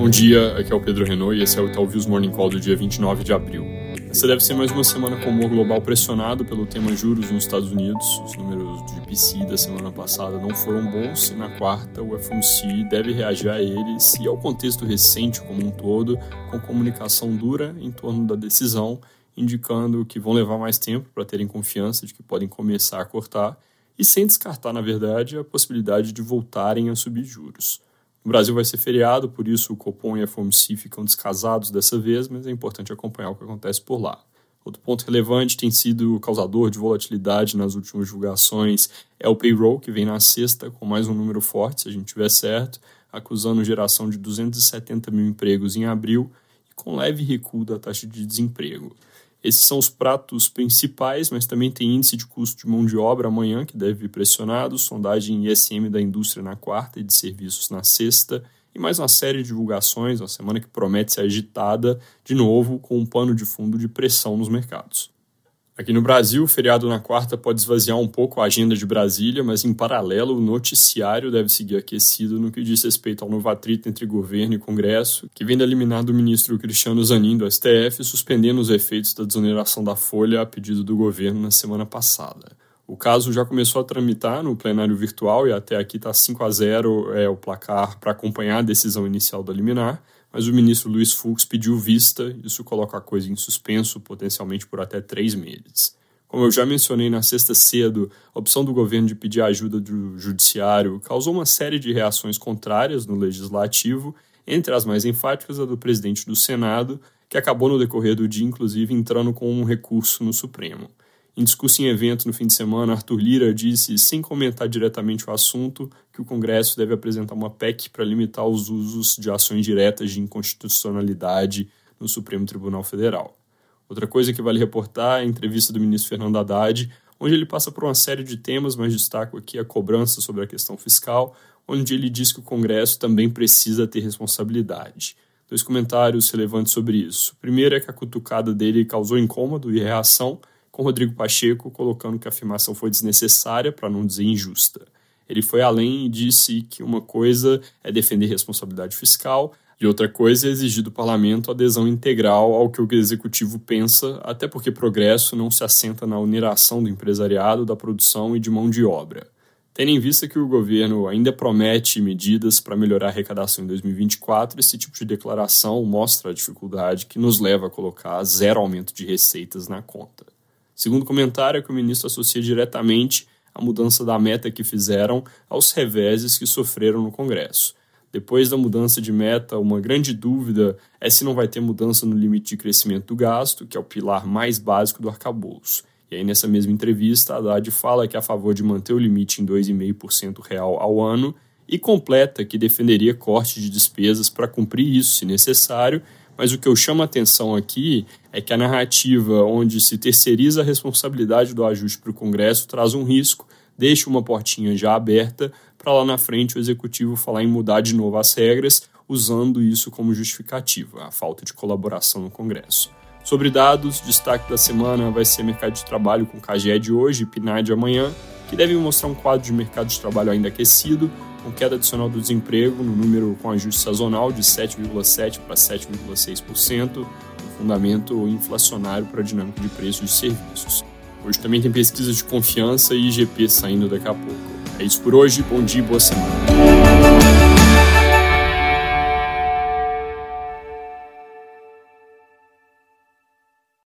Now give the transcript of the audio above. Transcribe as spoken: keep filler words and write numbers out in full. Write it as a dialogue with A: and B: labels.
A: Bom dia, aqui é o Pedro Renault e esse é o Talvez Morning Call do dia vinte e nove de abril. Essa deve ser mais uma semana com o humor global pressionado pelo tema juros nos Estados Unidos. Os números do I P C da semana passada não foram bons e na quarta o F O M C deve reagir a eles e ao contexto recente como um todo, com comunicação dura em torno da decisão, indicando que vão levar mais tempo para terem confiança de que podem começar a cortar e sem descartar, na verdade, a possibilidade de voltarem a subir juros. No Brasil vai ser feriado, por isso o Copom e a F O M C ficam descasados dessa vez, mas é importante acompanhar o que acontece por lá. Outro ponto relevante tem sido o causador de volatilidade nas últimas divulgações é o payroll, que vem na sexta com mais um número forte, se a gente tiver certo, acusando geração de duzentos e setenta mil empregos em abril e com leve recuo da taxa de desemprego. Esses são os pratos principais, mas também tem índice de custo de mão de obra amanhã, que deve vir pressionado, sondagem I S M da indústria na quarta e de serviços na sexta, e mais uma série de divulgações, uma semana que promete ser agitada, de novo, com um pano de fundo de pressão nos mercados. Aqui no Brasil, o feriado na quarta pode esvaziar um pouco a agenda de Brasília, mas em paralelo o noticiário deve seguir aquecido no que diz respeito ao novo atrito entre governo e Congresso, que vem da liminar do ministro Cristiano Zanin do S T F, suspendendo os efeitos da desoneração da folha a pedido do governo na semana passada. O caso já começou a tramitar no plenário virtual e até aqui está cinco a zero é, o placar para acompanhar a decisão inicial da liminar, mas o ministro Luiz Fux pediu vista, isso coloca a coisa em suspenso, potencialmente por até três meses. Como eu já mencionei na sexta cedo, a opção do governo de pedir a ajuda do judiciário causou uma série de reações contrárias no legislativo, entre as mais enfáticas a do presidente do Senado, que acabou no decorrer do dia, inclusive, entrando com um recurso no Supremo. Em discurso em evento no fim de semana, Arthur Lira disse, sem comentar diretamente o assunto, que o Congresso deve apresentar uma P E C para limitar os usos de ações diretas de inconstitucionalidade no Supremo Tribunal Federal. Outra coisa que vale reportar é a entrevista do ministro Fernando Haddad, onde ele passa por uma série de temas, mas destaco aqui a cobrança sobre a questão fiscal, onde ele diz que o Congresso também precisa ter responsabilidade. Dois comentários relevantes sobre isso. O primeiro é que a cutucada dele causou incômodo e reação, com Rodrigo Pacheco colocando que a afirmação foi desnecessária, para não dizer injusta. Ele foi além e disse que uma coisa é defender responsabilidade fiscal e outra coisa é exigir do parlamento adesão integral ao que o executivo pensa, até porque progresso não se assenta na oneração do empresariado, da produção e de mão de obra. Tendo em vista que o governo ainda promete medidas para melhorar a arrecadação em dois mil e vinte e quatro, esse tipo de declaração mostra a dificuldade que nos leva a colocar zero aumento de receitas na conta. Segundo comentário é que o ministro associa diretamente a mudança da meta que fizeram aos reveses que sofreram no Congresso. Depois da mudança de meta, uma grande dúvida é se não vai ter mudança no limite de crescimento do gasto, que é o pilar mais básico do arcabouço. E aí, nessa mesma entrevista, Haddad fala que é a favor de manter o limite em dois vírgula cinco por cento real ao ano e completa que defenderia corte de despesas para cumprir isso, se necessário, mas o que eu chamo a atenção aqui é que a narrativa onde se terceiriza a responsabilidade do ajuste para o Congresso traz um risco, deixa uma portinha já aberta para lá na frente o Executivo falar em mudar de novo as regras, usando isso como justificativa, a falta de colaboração no Congresso. Sobre dados, destaque da semana vai ser mercado de trabalho com C A G E D hoje e P N A D amanhã, que devem mostrar um quadro de mercado de trabalho ainda aquecido, com queda adicional do desemprego no número com ajuste sazonal de sete vírgula sete por cento para sete vírgula seis por cento, um fundamento inflacionário para a dinâmica de preços de serviços. Hoje também tem pesquisas de confiança e I G P saindo daqui a pouco. É isso por hoje, bom dia e boa semana.